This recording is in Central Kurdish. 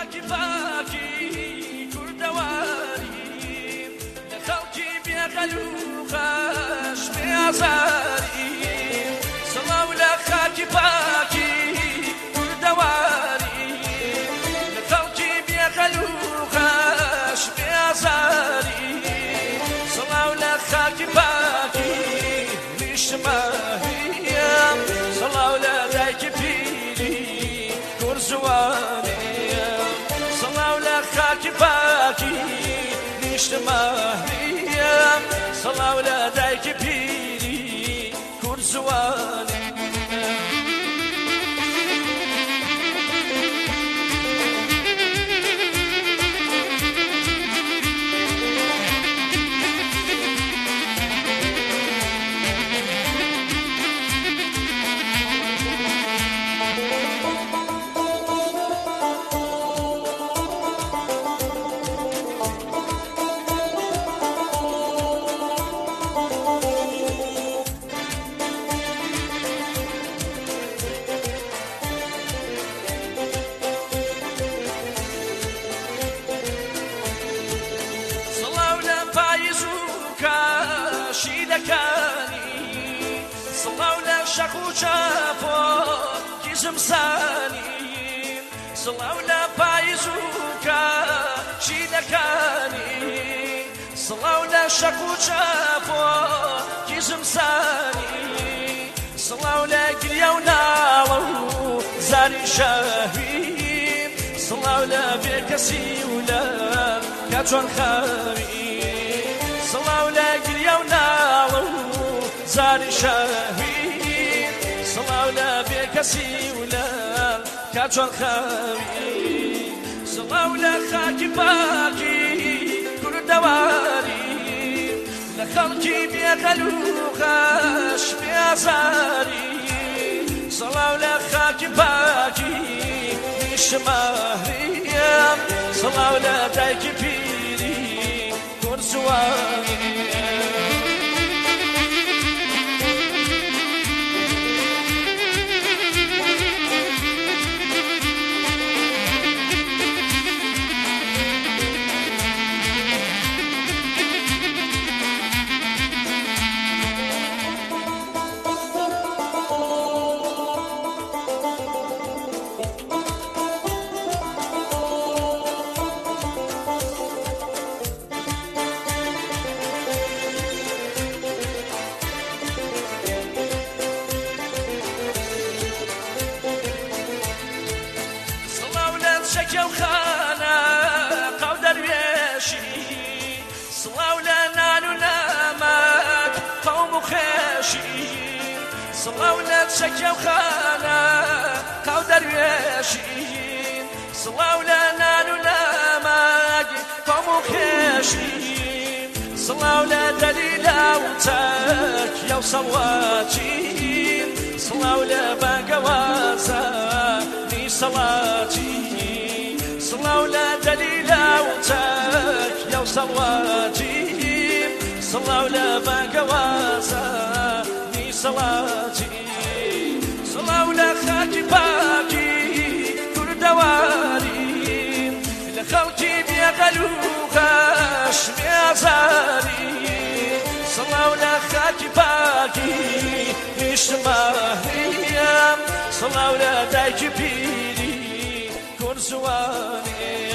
خاکی باکی کوردەواری لە خەڵکی بێغەل و خەش بێئازاری سەڵاو لە خاکی باکی کوردەواری لە خەڵکی بێغەل و خەش بێئازاری سەڵاو لە خاکی باکی نیشتمانیم سەڵاو لە دایکی پیری کوڕزوانیم سەڵاو لە خاکی باکی نیشتمانیم سەڵاو لە دایکی پیری کوڕزوانیم سڵاو لە شەق و چاپۆکی زمزانی سڵاو لە پاییز و کاشیدەکانی سڵاو لە شەق و چاپۆکی زمزانی سڵاو لە گریە و ناوە و زاری شەهید سڵاو لە بێکەسی و لە کاچۆن خەوی سڵاو لە گریە و ناوە و زاری شەهید سڵاو لە بێکەسی و لە کاچۆن خەوی سڵاو لە خاکی باکی کوردەواری لە خەڵکی بێغەل و خەش بێئازاری سڵاو لە خاکی باکی نیشتمانیم سڵاو لە دایکی پیری کوڕزوانیم شەکە و خانە قاو دەروێشی سڵاو لە نان و نەمەک قەوم و خێشی سڵاو لە شەکە و خانە قاو دەروێشی سڵاو لە نان و نەمەک قەوم و خێشی سڵاو لە دەلیلا و چەکیە و سەڵواچی سڵاو لە بانگەوازانی سەڵاتی سڵاو لە دەلیلا و چەکیە و سەڵواتی سڵاو لە بانگەوازانی سەڵاتی سڵاو لە خاکی باکی کوردەواری لە خەڵکی بێغەل و خەش بێئازاری سڵاو لە خاکی باکی نیشتمانیم سڵاو لە دایکی پیری کوڕزوانیم